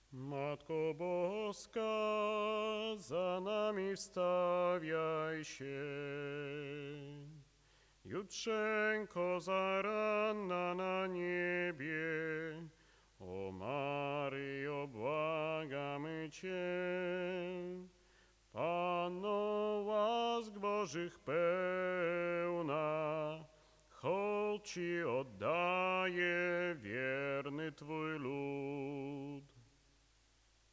Matko Boska, za nami wstawiaj się. Jutrzenko zaranna na niebie, o Maryjo, błagamy Cię. Panno łask Bożych pełna, hołd Ci oddaje wierny Twój lud.